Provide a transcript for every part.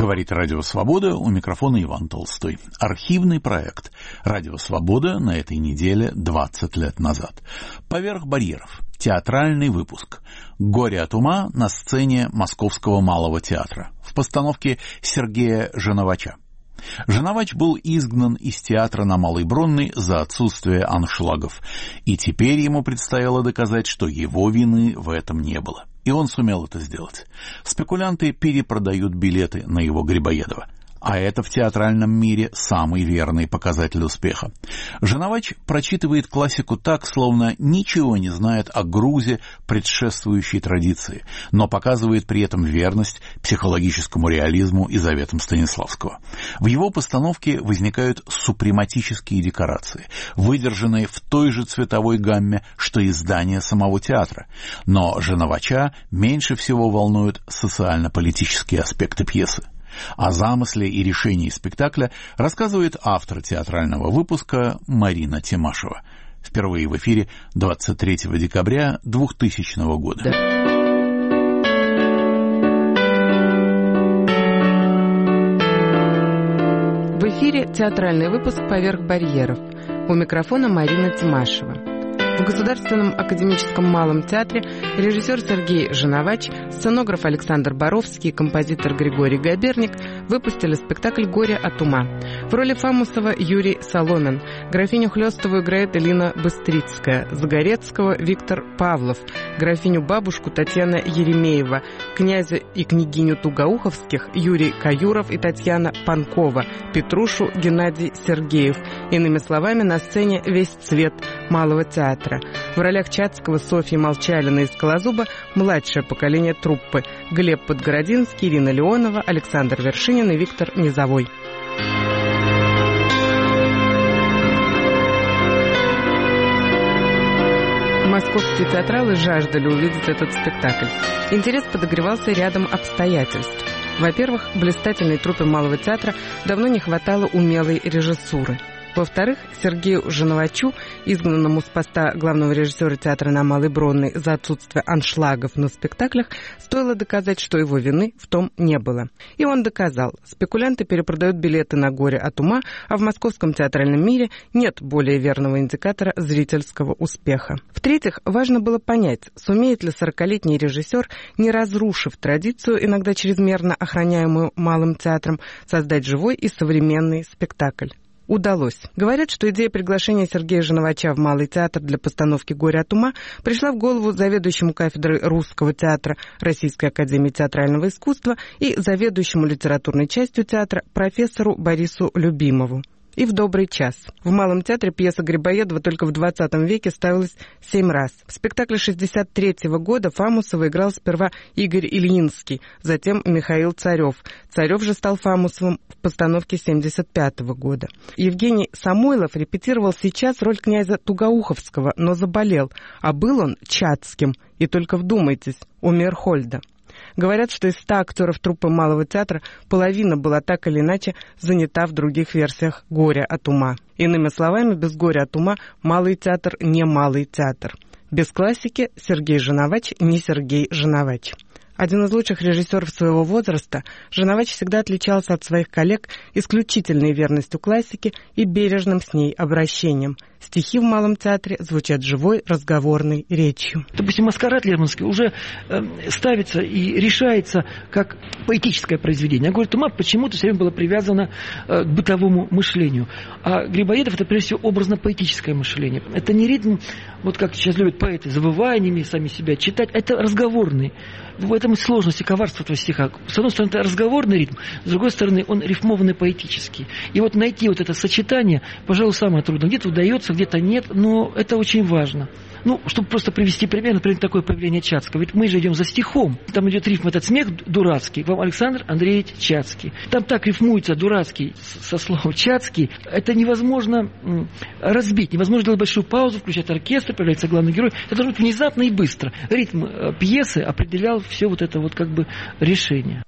Говорит Радио Свобода, у микрофона Иван Толстой. Архивный проект Радио Свобода на этой неделе 20 лет назад. «Поверх барьеров». Театральный выпуск. «Горе от ума» на сцене Московского малого театра в постановке Сергея Женовача. Женовач был изгнан из театра на Малой Бронной за отсутствие аншлагов, и теперь ему предстояло доказать, что его вины в этом не было. И он сумел это сделать. Спекулянты перепродают билеты на его Грибоедова. А это в театральном мире самый верный показатель успеха. Женовач прочитывает классику так, словно ничего не знает о грузе предшествующей традиции, но показывает при этом верность психологическому реализму и заветам Станиславского. В его постановке возникают супрематические декорации, выдержанные в той же цветовой гамме, что и здание самого театра. Но Женовача меньше всего волнуют социально-политические аспекты пьесы. О замысле и решении спектакля рассказывает автор театрального выпуска Марина Тимашева. Впервые в эфире 23 декабря 2000 года. В эфире театральный выпуск «Поверх барьеров». У микрофона Марина Тимашева. В Государственном академическом малом театре режиссер Сергей Женовач, сценограф Александр Боровский и композитор Григорий Габерник выпустили спектакль «Горе от ума». В роли Фамусова Юрий Соломин, графиню Хлёстову играет Элина Быстрицкая, Загорецкого Виктор Павлов, графиню-бабушку Татьяна Еремеева, князя и княгиню Тугоуховских Юрий Каюров и Татьяна Панкова, Петрушу Геннадий Сергеев. Иными словами, на сцене весь цвет малого театра. В ролях Чацкого Софьи Молчалина и Скалозуба младшее поколение труппы: Глеб Подгородинский, Ирина Леонова, Александр Вершинин и Виктор Низовой. Московские театралы жаждали увидеть этот спектакль. Интерес подогревался рядом обстоятельств. Во-первых, блистательной труппе малого театра давно не хватало умелой режиссуры. Во-вторых, Сергею Женовачу, изгнанному с поста главного режиссера театра на Малой Бронной за отсутствие аншлагов на спектаклях, стоило доказать, что его вины в том не было. И он доказал. Спекулянты перепродают билеты на «Горе от ума», а в московском театральном мире нет более верного индикатора зрительского успеха. В-третьих, важно было понять, сумеет ли 40-летний режиссер, не разрушив традицию, иногда чрезмерно охраняемую малым театром, создать живой и современный спектакль. Удалось. Говорят, что идея приглашения Сергея Женовача в Малый театр для постановки «Горе от ума» пришла в голову заведующему кафедрой русского театра Российской академии театрального искусства и заведующему литературной частью театра профессору Борису Любимову. И в добрый час. В Малом театре пьеса Грибоедова только в 20 веке ставилась 7 раз. В спектакле 1963 года Фамусова играл сперва Игорь Ильинский, затем Михаил Царев. Царев же стал Фамусовым в постановке 1975 года. Евгений Самойлов репетировал сейчас роль князя Тугоуховского, но заболел, а был он Чацким, и только вдумайтесь, у Мейерхольда. Говорят, что из 100 актеров труппы Малого театра половина была так или иначе занята в других версиях «Горя от ума». Иными словами, без «Горя от ума» Малый театр не Малый театр. Без классики Сергей Женовач не Сергей Женовач. Один из лучших режиссеров своего возраста, Женовач всегда отличался от своих коллег исключительной верностью классике и бережным с ней обращением. Стихи в Малом театре звучат живой разговорной речью. Допустим, «Маскарад» Лермонтовский уже ставится и решается как поэтическое произведение. А «Горе от ума» почему-то все время было привязано к бытовому мышлению. А Грибоедов — это, прежде всего, образно-поэтическое мышление. Это не ритм, вот как сейчас любят поэты, завываниями сами себя читать. Это разговорный. В этом и сложность и коварство этого стиха. С одной стороны, это разговорный ритм, с другой стороны, он рифмованный поэтический. И вот найти вот это сочетание, пожалуй, самое трудное. Где-то удается, где-то нет, но это очень важно. Ну, чтобы просто привести пример, например, такое появление Чацкого. Ведь мы же идем за стихом. Там идет рифм, этот смех дурацкий. Вам Александр Андреевич Чацкий. Там так рифмуется дурацкий со словом Чацкий. Это невозможно разбить. Невозможно делать большую паузу, включать оркестр, появляется главный герой. Это должно быть внезапно и быстро. Ритм пьесы определял все вот это вот как бы решение.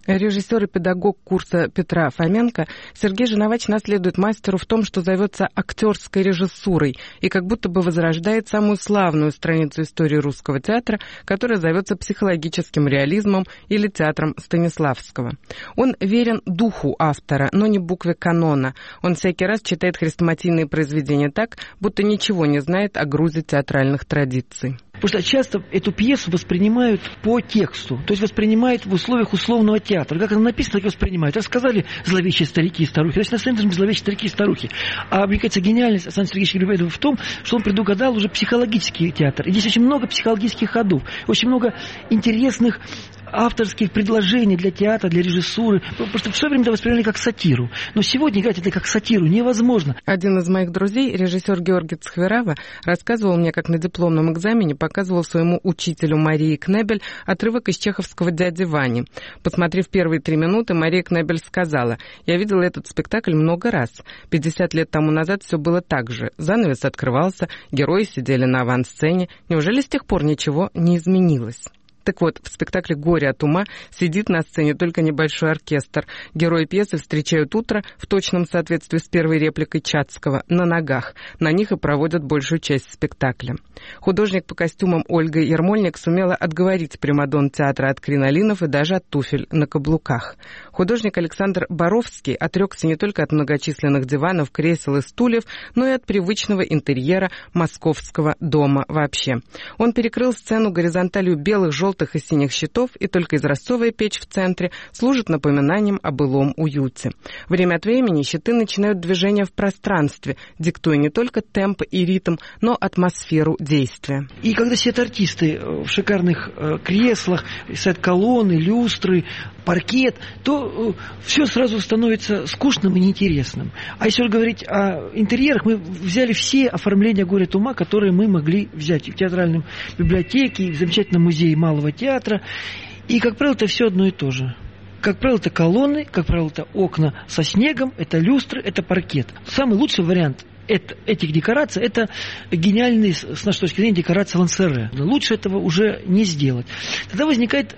Режиссер и педагог курса Петра Фоменко Сергей Жиновач наследует мастеру в том, что зовется актерской режиссурой, и как будто бы возрождает самую славную страницу истории русского театра, которая зовется психологическим реализмом или театром Станиславского. Он верен духу автора, но не букве канона. Он всякий раз читает хрестоматийные произведения так, будто ничего не знает о грузе театральных традиций. Потому что часто эту пьесу воспринимают по тексту, то есть воспринимают в условиях условного театра. Как она написана, так и воспринимают. Рассказали зловещие старики и старухи, значит, на сцене должны быть зловещие старики и старухи. А, мне кажется, гениальность Александра Сергеевича Грибоедова в том, что он предугадал уже психологический театр. И здесь очень много психологических ходов, очень много интересных авторских предложений для театра, для режиссуры. Потому что в свое время это воспринимали как сатиру. Но сегодня играть это как сатиру невозможно. Один из моих друзей, режиссер Георгий Цхверава, рассказывал мне, как на дипломном экзамене показывал своему учителю Марии Кнебель отрывок из чеховского «Дяди Вани». Посмотрев первые 3 минуты, Мария Кнебель сказала: «Я видела этот спектакль много раз. 50 лет тому назад все было так же. Занавес открывался, герои сидели на авансцене. Неужели с тех пор ничего не изменилось?» Так вот, в спектакле «Горе от ума» сидит на сцене только небольшой оркестр. Герои пьесы встречают утро в точном соответствии с первой репликой Чацкого на ногах. На них и проводят большую часть спектакля. Художник по костюмам Ольга Ермольник сумела отговорить примадон театра от кринолинов и даже от туфель на каблуках. Художник Александр Боровский отрекся не только от многочисленных диванов, кресел и стульев, но и от привычного интерьера московского дома вообще. Он перекрыл сцену горизонталью белых, желтых и синих щитов, и только изразцовая печь в центре служит напоминанием о былом уюте. Время от времени щиты начинают движение в пространстве, диктуя не только темп и ритм, но атмосферу действия. И когда сидят артисты в шикарных креслах, сидят колонны, люстры, паркет, то все сразу становится скучным и неинтересным. А если говорить о интерьерах, мы взяли все оформления «Горе от ума», которые мы могли взять и в театральной библиотеке, и в замечательном музее Малого театра. И, как правило, это все одно и то же. Как правило, это колонны, как правило, это окна со снегом, это люстры, это паркет. Самый лучший вариант этих декораций — это гениальные, с нашей точки зрения, декорации Лансерре. Лучше этого уже не сделать. Тогда возникает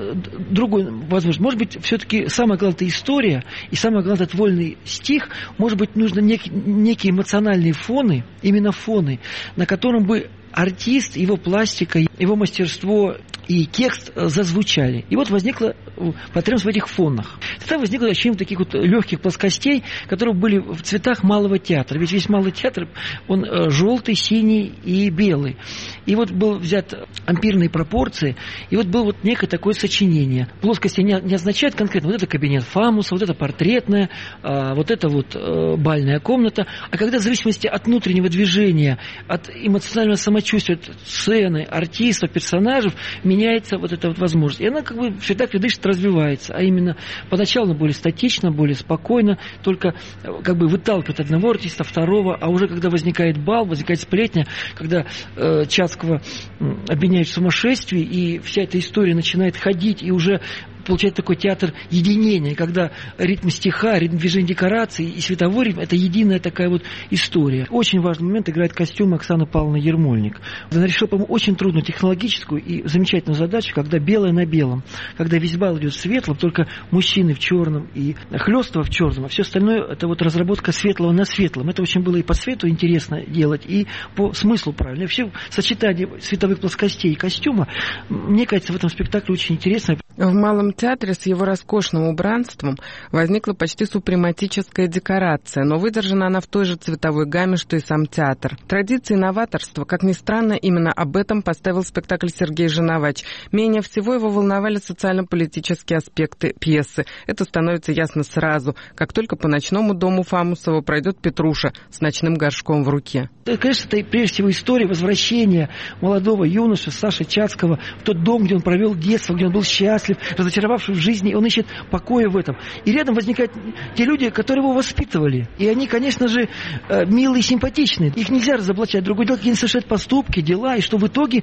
другой возможность. Может быть, все-таки самое главное — это история, и самое главное — это вольный стих. Может быть, нужно некие эмоциональные фоны, именно фоны, на котором бы артист, его пластика, его мастерство и текст зазвучали. И вот возникла потребность в этих фонах. Тогда возникло ощущение таких вот легких плоскостей, которые были в цветах Малого театра. Ведь весь Малый театр, он желтый, синий и белый. И вот был взят ампирные пропорции, и вот было вот некое такое сочинение. Плоскости не означают конкретно, вот это кабинет Фамуса, вот это портретная, вот это вот бальная комната. А когда в зависимости от внутреннего движения, от эмоционального самочувствия, от сцены, артистов, персонажей, меняется вот эта вот возможность. И она как бы всегда дышит, развивается. А именно поначалу она более статично, более спокойно, только как бы выталкивает одного артиста, второго, а уже когда возникает бал, возникает сплетня, когда Чацкого обвиняют в сумасшествии, и вся эта история начинает ходить, и уже получается такой театр единения, когда ритм стиха, ритм движения декораций и световой ритм — это единая такая вот история. Очень важный момент играет костюм Оксаны Павловны Ермольник. Она решила, по-моему, очень трудную технологическую и замечательную задачу, когда белое на белом, когда весь бал идет светлым, только мужчины в черном и хлёство в черном, а все остальное — это вот разработка светлого на светлом. Это очень было и по свету интересно делать, и по смыслу правильно. И вообще сочетание световых плоскостей и костюма, мне кажется, в этом спектакле очень интересно. В Малом театре с его роскошным убранством возникла почти супрематическая декорация, но выдержана она в той же цветовой гамме, что и сам театр. Традиции новаторства, как ни странно, именно об этом поставил спектакль Сергей Жиновач. Менее всего его волновали социально-политические аспекты пьесы. Это становится ясно сразу, как только по ночному дому Фамусова пройдет Петруша с ночным горшком в руке. Конечно, это прежде всего история возвращения молодого юноши Саши Чацкого в тот дом, где он провел детство, где он был счастлив, разочаровавшись в жизни, и он ищет покоя в этом. И рядом возникают те люди, которые его воспитывали. И они, конечно же, милые и симпатичные. Их нельзя разоблачать. Другое дело, какие они совершают поступки, дела, и что в итоге,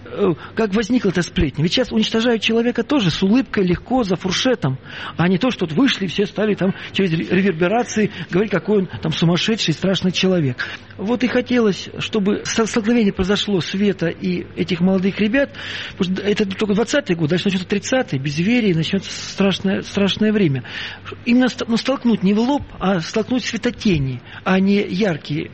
как возникла эта сплетня. Ведь сейчас уничтожают человека тоже с улыбкой, легко, за фуршетом, а не то, что вот вышли, все стали там через реверберации говорить, какой он там сумасшедший, страшный человек. Вот и хотелось, чтобы столкновение произошло Света и этих молодых ребят, потому что это только 20-й год, дальше начнется 30-й, страсти, безверия, начнется страшное время. Именно столкнуть не в лоб, а столкнуть светотени, а не яркие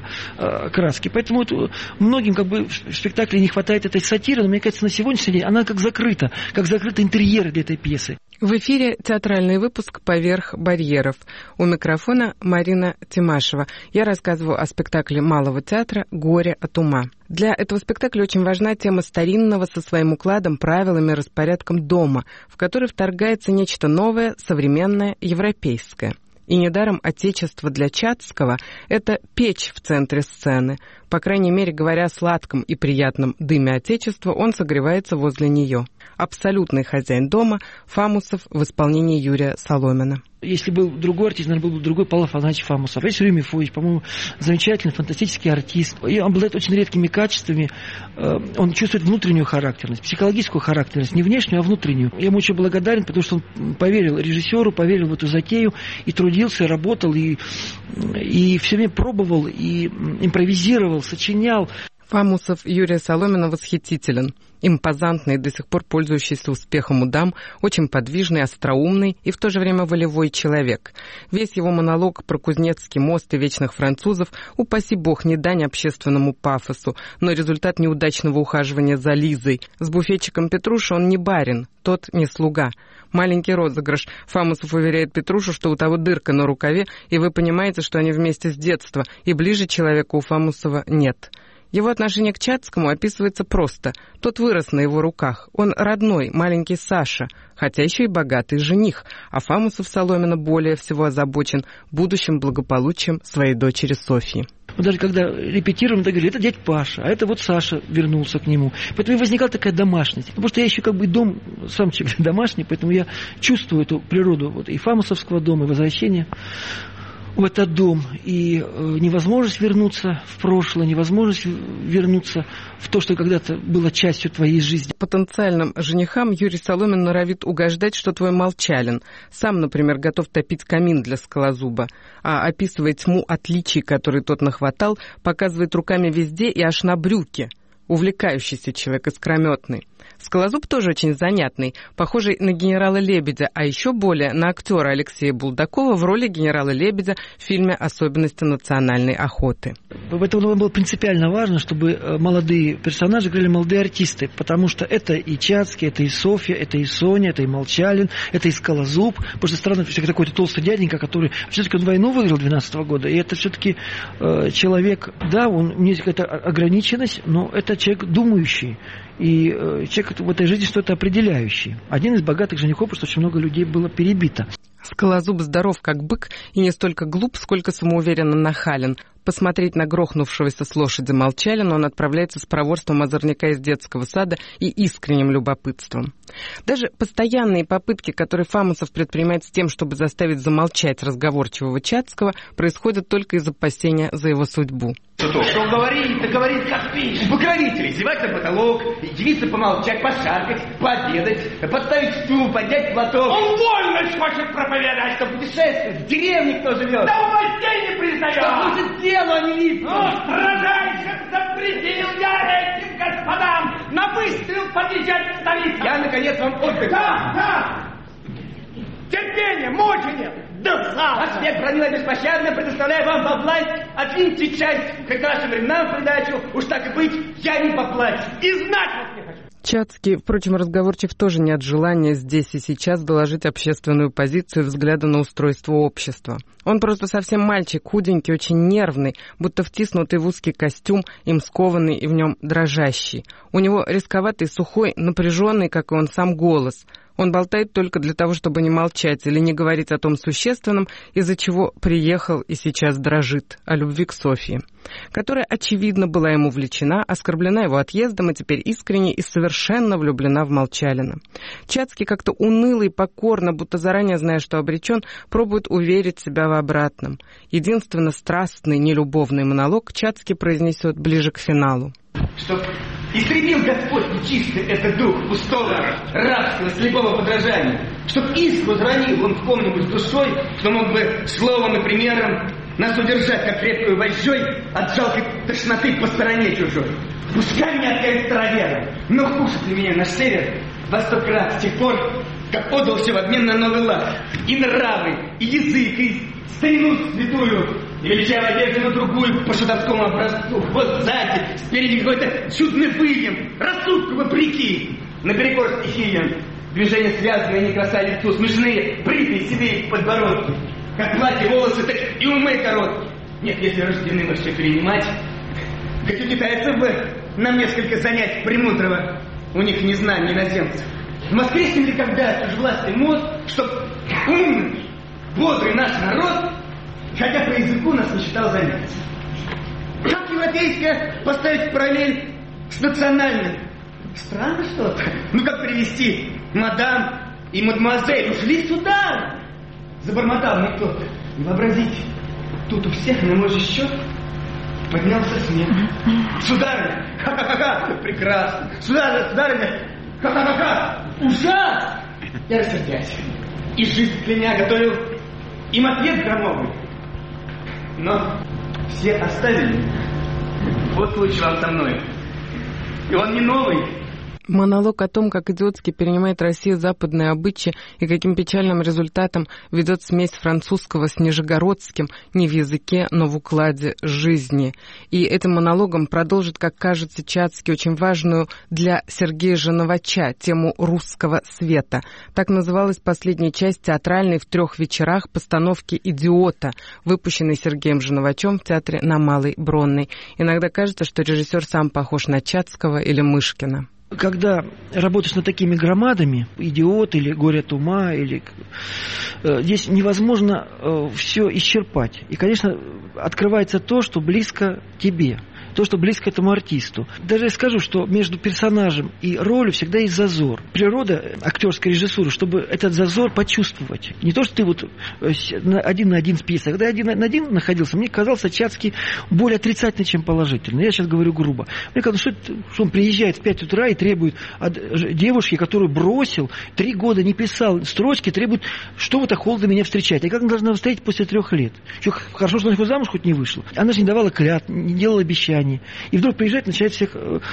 краски. Поэтому многим в спектакле не хватает этой сатиры, но мне кажется, на сегодняшний день она как закрыты интерьеры для этой пьесы. В эфире театральный выпуск «Поверх барьеров». У микрофона Марина Тимашева. Я рассказываю о спектакле Малого театра «Горе от ума». Для этого спектакля очень важна тема старинного со своим укладом, правилами, распорядком дома, в который вторгается нечто новое, современное, европейское. И недаром отечество для Чацкого – это печь в центре сцены. По крайней мере, говоря о сладком и приятном дыме отечества, он согревается возле нее. Абсолютный хозяин дома Фамусов в исполнении Юрия Соломина. Если был другой артист, наверное, был бы другой Павел Афанасьевич Фамусов. Есть Юрий Мефодич, по-моему, замечательный, фантастический артист. И он обладает очень редкими качествами. Он чувствует внутреннюю характерность, психологическую характерность, не внешнюю, а внутреннюю. Я ему очень благодарен, потому что он поверил режиссеру, поверил в эту затею, и трудился, и работал, и все время пробовал, и импровизировал, сочинял. Фамусов Юрия Соломина восхитителен. Импозантный, до сих пор пользующийся успехом у дам, очень подвижный, остроумный и в то же время волевой человек. Весь его монолог про Кузнецкий мост и вечных французов, упаси бог, не дань общественному пафосу, но результат неудачного ухаживания за Лизой. С буфетчиком Петруша он не барин, тот не слуга. Маленький розыгрыш. Фамусов уверяет Петрушу, что у того дырка на рукаве, и вы понимаете, что они вместе с детства, и ближе человека у Фамусова нет. Его отношение к Чацкому описывается просто. Тот вырос на его руках. Он родной, маленький Саша, хотя еще и богатый жених, а Фамусов Соломина более всего озабочен будущим благополучием своей дочери Софьи. Даже когда репетируем, то говорили, это дядь Паша, а это вот Саша вернулся к нему. Поэтому и возникала такая домашность. Потому что я еще дом, сам человек домашний, поэтому я чувствую эту природу и фамусовского дома, и возвращения в этот дом, и невозможность вернуться в прошлое, невозможность вернуться в то, что когда-то было частью твоей жизни. Потенциальным женихам Юрий Соломин норовит угождать, что твой молчалин. Сам, например, готов топить камин для Скалозуба, а описывая тьму отличий, которые тот нахватал, показывает руками везде и аж на брюки. Увлекающийся человек, искрометный. Скалозуб тоже очень занятный, похожий на генерала Лебедя, а еще более на актера Алексея Булдакова в роли генерала Лебедя в фильме «Особенности национальной охоты». Поэтому было принципиально важно, чтобы молодые персонажи играли молодые артисты, потому что это и Чацкий, это и Софья, это и Соня, это и Молчалин, это и Скалозуб. Потому что странно, все-таки такой-то толстый дяденька, который все-таки он войну выиграл 12 года, и это все-таки человек, да, у него есть какая-то ограниченность, но это человек думающий. И человек в этой жизни что-то определяющий. Один из богатых женихов, потому что очень много людей было перебито. Скалозуб здоров как бык и не столько глуп, сколько самоуверенно нахален. Посмотреть на грохнувшегося с лошади Молчалина он отправляется с проворством озорняка из детского сада и искренним любопытством. Даже постоянные попытки, которые Фамусов предпринимает с тем, чтобы заставить замолчать разговорчивого Чацкого, происходят только из опасения за его судьбу. Что говорит, да говорит, как пишет. Покровитель, зевать на потолок, явиться помолчать, пошаркать, пообедать, подставить стул, поднять платок. Он вольность хочет проповедать, что путешествует, в деревне кто живет. Да у властей не признает. Что служит делу, а не лицу. Страдальщик, запретил я этим господам на выстрел подъезжать в столицу. Я, наконец, вам отдых. Да. Терпение, мучение. Да, а свет бронила беспощадно, предоставляю вам во власть, отвиньте часть к нашим временам в придачу, уж так и быть, я не поплачу, и знать вас не хочу. Чацкий, впрочем, разговорчив тоже не от желания здесь и сейчас доложить общественную позицию и взгляды на устройство общества. Он просто совсем мальчик, худенький, очень нервный, будто втиснутый в узкий костюм, им скованный и в нем дрожащий. У него рисковатый, сухой, напряженный, как и он сам, голос. Он болтает только для того, чтобы не молчать или не говорить о том существенном, из-за чего приехал и сейчас дрожит, о любви к Софье, которая, очевидно, была ему влечена, оскорблена его отъездом и теперь искренне и совершенно влюблена в Молчалина. Чацкий как-то уныло и покорно, будто заранее зная, что обречен, пробует уверить себя в обратном. Единственно страстный, нелюбовный монолог Чацкий произнесет ближе к финалу. Чтоб истребил Господь нечистый этот дух пустого, рабского, слепого подражания. Чтоб искру зранил он в ком-нибудь с душой, что мог бы словом и примером нас удержать, как крепкую вожжой, от жалкой тошноты по стороне чужой. Пускай меня откроет старовером, но кушать ли меня на север, во 100 крат с тех пор, как отдал все в обмен на новый лад. И нравы, и язык, и старину святую, и величавую одежду на другую по шутовскому образцу. Вот сзади, спереди какой-то чудный выем, рассудку вопреки, наперекор стихиям. Движения связанные, не краса лицу, смешные, бритые, седые подбородки. Как платье, волосы, так и умы короткие. Нет, если рождены мы все перенимать, как у китайцев бы нам несколько занятий премудрого. У них не знаний иноземцев. В Москве с ним когда-то уж власти мод, чтоб умный, бодрый наш народ, хотя по языку нас не считал заняться. Как европейское поставить параллель с национальным? Странно что-то. Ну как привести мадам и мадемуазель? Ушли сюда! Забормотал мне кто-то. И вообразите, тут у всех на мой же счет поднялся смех. Сударыня, ха-ха-ха, прекрасно. Сударыня, ха-ха-ха, ужасно. Я рассердясь. И жизнь для меня готовил им ответ громовый. Но все оставили. Вот случай вам со мной. И он не новый. Монолог о том, как идиотски перенимает Россия западные обычаи и каким печальным результатом ведет смесь французского с нижегородским не в языке, но в укладе жизни. И этим монологом продолжит, как кажется, Чацкий, очень важную для Сергея Женовача тему русского света. Так называлась последняя часть театральной в 3 вечерах постановки «Идиота», выпущенной Сергеем Женовачем в театре на Малой Бронной. Иногда кажется, что режиссер сам похож на Чацкого или Мышкина. Когда работаешь над такими громадами, «Идиот» или «Горе от ума», или... здесь невозможно все исчерпать. И, конечно, открывается то, что близко тебе, то, что близко этому артисту. Даже я скажу, что между персонажем и ролью всегда есть зазор. Природа актерской режиссуры, чтобы этот зазор почувствовать. Не то, что ты вот один на один с пьесой. Когда я один на один находился, мне казался Чацкий более отрицательный, чем положительный. Я сейчас говорю грубо. Мне казалось, что он приезжает в 5 утра и требует от девушки, которую бросил, 3 года не писал строчки, требует, что вы так холодно меня встречаете. И как она должна встретить после 3 лет? Еще хорошо, что она хоть замуж хоть не вышла. Она же не давала клятв, не делала обещаний. И вдруг приезжает, начинает всех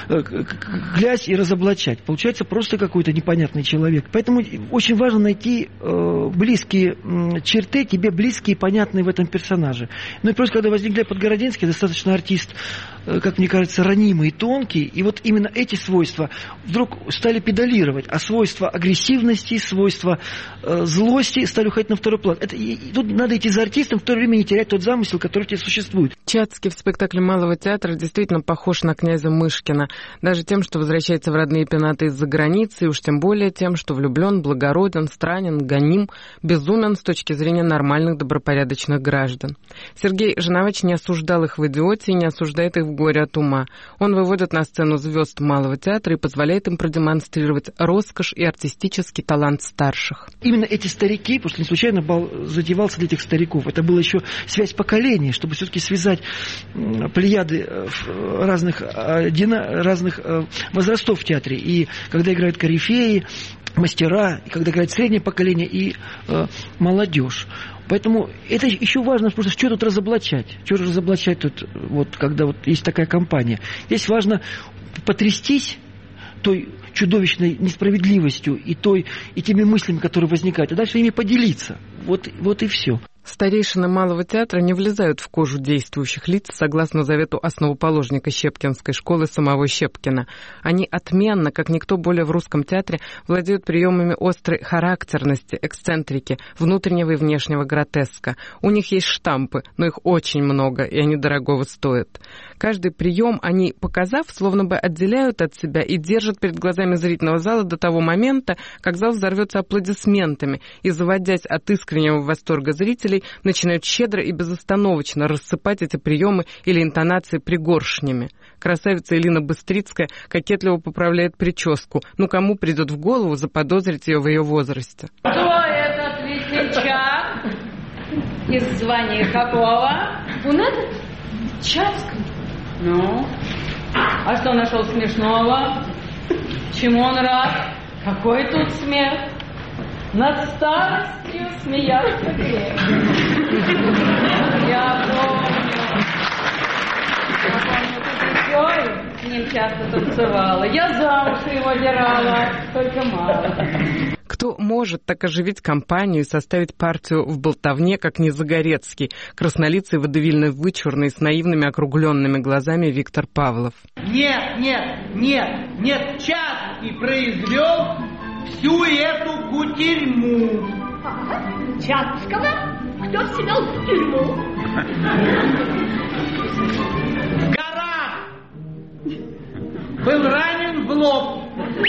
клясть и разоблачать. Получается просто какой-то непонятный человек. Поэтому очень важно найти близкие черты, тебе близкие и понятные в этом персонаже. Ну и просто когда возник Подгородинский, достаточно артист, как мне кажется, ранимый и тонкий. И вот именно эти свойства вдруг стали педалировать. А свойства агрессивности, свойства злости стали уходить на второй план. Тут надо идти за артистом, в то время не терять тот замысел, который у тебя существует. Чацкий в спектакле Малого театра действительно похож на князя Мышкина. Даже тем, что возвращается в родные пенаты из-за границы, и уж тем более тем, что влюблен, благороден, странен, гоним, безумен с точки зрения нормальных добропорядочных граждан. Сергей Женовач не осуждал их в «Идиоте» и не осуждает их в «Горе от ума». Он выводит на сцену звезд Малого театра и позволяет им продемонстрировать роскошь и артистический талант старших. Именно эти старики, потому что не случайно бал затевался для этих стариков, это была еще связь поколений, чтобы все-таки связать плеяды разных возрастов в театре. И когда играют корифеи, мастера, и когда играет среднее поколение и молодежь. Поэтому это еще важно, потому что что тут разоблачать? Что разоблачать тут, вот, когда вот есть такая компания? Здесь важно потрястись той чудовищной несправедливостью и теми мыслями, которые возникают, а дальше ими поделиться. Вот и все. Старейшины Малого театра не влезают в кожу действующих лиц согласно завету основоположника Щепкинской школы самого Щепкина. Они отменно, как никто более в русском театре, владеют приемами острой характерности, эксцентрики, внутреннего и внешнего гротеска. У них есть штампы, но их очень много, и они дорогого стоят. Каждый прием они, показав, словно бы отделяют от себя и держат перед глазами зрительного зала до того момента, как зал взорвется аплодисментами, и, заводясь от искреннего восторга зрителей, начинают щедро и безостановочно рассыпать эти приемы или интонации пригоршнями. Красавица Элина Быстрицкая кокетливо поправляет прическу. Ну, кому придет в голову заподозрить ее в ее возрасте? Кто этот весельчак? Из звания какого? Он этот? Чацкий. Ну? А что нашел смешного? Чему он рад? Какой тут смех? Над старостью смеяться грех. Я помню, ты веселый, с ним часто я-то танцевала, я за уши его дирала, только мало. Кто может так оживить компанию и составить партию в болтовне, как не Загорецкий, краснолицый, водевильно вычурный, с наивными округленными глазами Виктор Павлов? Нет, Чацкий произвел всю эту кутерьму. Чацкого? Кто снял в тюрьму? В горах. Был ранен в лоб.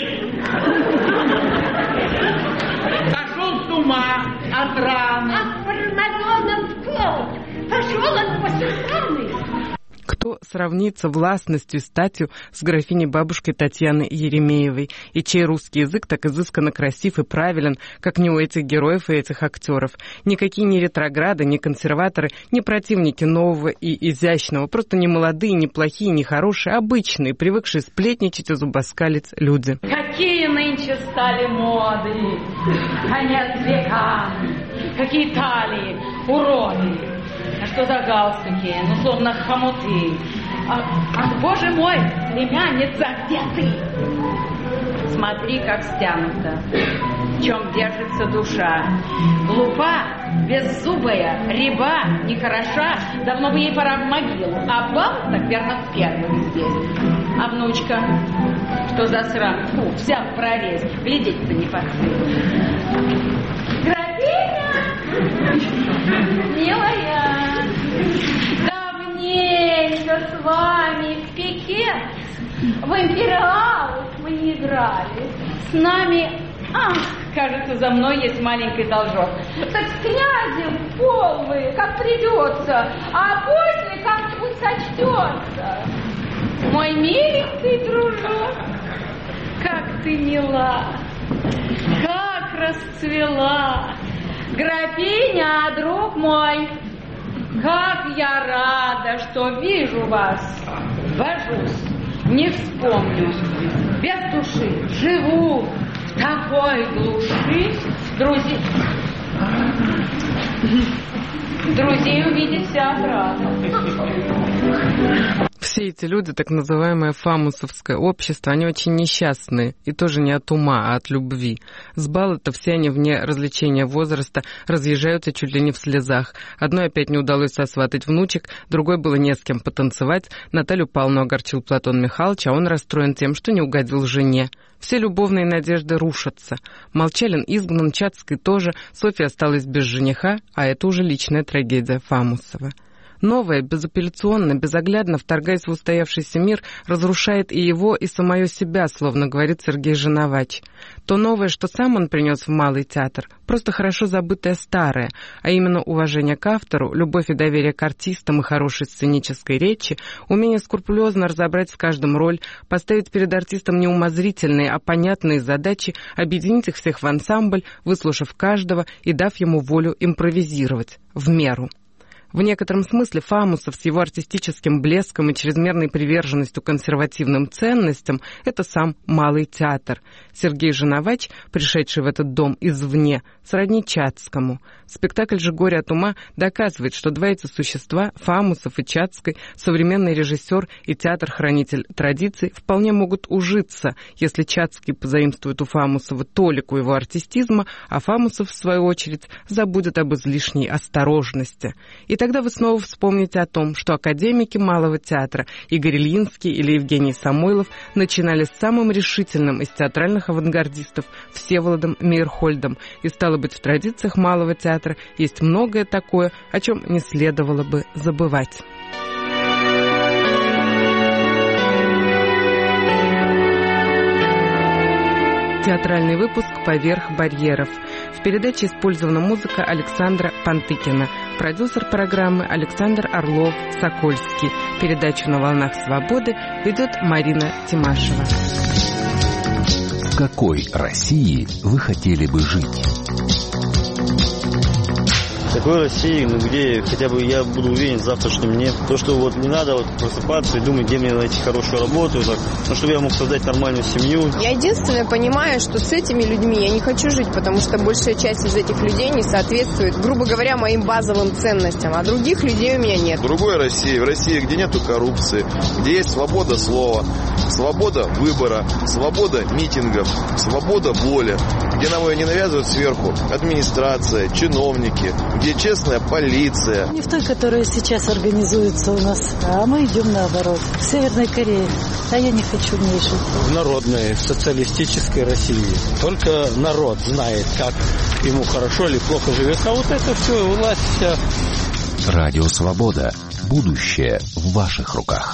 Сошел с ума от раны. От Армагонов клоп. Пошел он после раны. Кто сравнится властностью и статью с графиней-бабушкой Татьяной Еремеевой, и чей русский язык так изысканно красив и правилен, как не у этих героев и этих актеров? Никакие не ретрограды, не консерваторы, не противники нового и изящного, просто не молодые, не плохие, не хорошие, обычные, привыкшие сплетничать и зубоскалить люди. Какие нынче стали моды, конец века, какие талии, уроды. А что за галстуки? Ну, словно хомуты. Ах, боже мой, племянница, где ты? Смотри, как стянуто. В чем держится душа. Глупа, беззубая, ряба, нехороша. Давно бы ей пора в могилу. А бал, так верно, в первых здесь. А внучка? Что за срам? Фу, вся в прорез. Глядеть-то не подстыдно. Графиня! Милая, давненько с вами в пикет, в империалах мы не играли. С нами, кажется, за мной есть маленький должок. Так с князем полвы, как придется, а после как-нибудь сочтется. Мой миленький дружок, как ты мила, как расцвела. Графиня, друг мой, как я рада, что вижу вас. Божусь, не вспомню. Без души живу в такой глуши. Друзей увидеть всяк рад. Все эти люди, так называемое фамусовское общество, они очень несчастные. И тоже не от ума, а от любви. С бала-то все они вне развлечения возраста разъезжаются чуть ли не в слезах. Одной опять не удалось сосватать внучек, другой было не с кем потанцевать. Наталью Павловну огорчил Платон Михайлович, а он расстроен тем, что не угодил жене. Все любовные надежды рушатся. Молчалин изгнан, Чацкий тоже, Софья осталась без жениха, а это уже личная трагедия Фамусова. Новое, безапелляционно, безоглядно, вторгаясь в устоявшийся мир, разрушает и его, и самое себя, словно говорит Сергей Женовач. То новое, что сам он принес в Малый театр, просто хорошо забытое старое, а именно уважение к автору, любовь и доверие к артистам и хорошей сценической речи, умение скрупулезно разобрать в каждом роль, поставить перед артистом не умозрительные, а понятные задачи, объединить их всех в ансамбль, выслушав каждого и дав ему волю импровизировать, в меру. В некотором смысле Фамусов с его артистическим блеском и чрезмерной приверженностью консервативным ценностям – это сам Малый театр. Сергей Женовач, пришедший в этот дом извне, сродни Чацкому. Спектакль же «Горе от ума» доказывает, что два эти существа, Фамусов и Чацкий, современный режиссер и театр-хранитель традиций, вполне могут ужиться, если Чацкий позаимствует у Фамусова толику его артистизма, а Фамусов, в свою очередь, забудет об излишней осторожности. И тогда вы снова вспомните о том, что академики Малого театра Игорь Ильинский или Евгений Самойлов начинали с самым решительным из театральных авангардистов Всеволодом Мейерхольдом, и, стало быть, в традициях Малого театра есть многое такое, о чем не следовало бы забывать. Театральный выпуск «Поверх барьеров». В передаче использована музыка Александра Пантыкина. Продюсер программы Александр Орлов-Сокольский. Передачу «На волнах свободы» ведет Марина Тимашева. В какой России вы хотели бы жить? Это такой России, где хотя бы я буду уверен в завтрашнем дне. То, что не надо просыпаться и думать, где мне найти хорошую работу, чтобы я мог создать нормальную семью. Я единственное понимаю, что с этими людьми я не хочу жить, потому что большая часть из этих людей не соответствует, грубо говоря, моим базовым ценностям, а других людей у меня нет. В другой России, в России, где нету коррупции, где есть свобода слова, свобода выбора, свобода митингов, свобода воли, где нам ее не навязывают сверху администрация, чиновники, где честная полиция. Не в той, которая сейчас организуется у нас, а мы идем наоборот. В Северной Корее. А я не хочу в ней жить. В народной, в социалистической России. Только народ знает, как ему хорошо или плохо живет. А вот это все, власть вся. Радио Свобода. Будущее в ваших руках.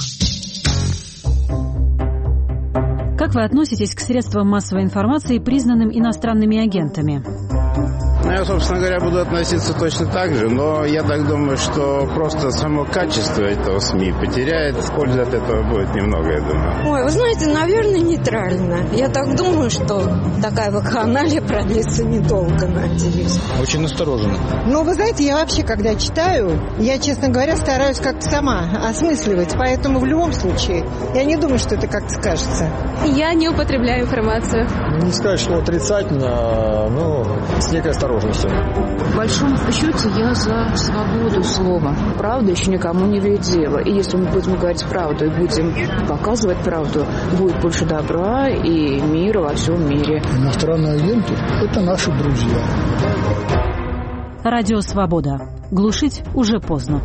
Как вы относитесь к средствам массовой информации, признанным иностранными агентами? Я, собственно говоря, буду относиться точно так же, но я так думаю, что просто само качество этого СМИ потеряет, пользы от этого будет немного, я думаю. Ой, вы знаете, наверное, нейтрально. Я так думаю, что такая вакханалия продлится недолго, надеюсь. Очень настороженно. Ну, вы знаете, я вообще, когда читаю, я, честно говоря, стараюсь как-то сама осмысливать, поэтому в любом случае я не думаю, что это как-то скажется. Я не употребляю информацию. Не сказать, что отрицательно, но с некой осторожностью. В большом счете я за свободу слова. Правда еще никому не вредила. И если мы будем говорить правду и будем показывать правду, будет больше добра и мира во всем мире. Иностранные агенты – это наши друзья. Радио «Свобода». Глушить уже поздно.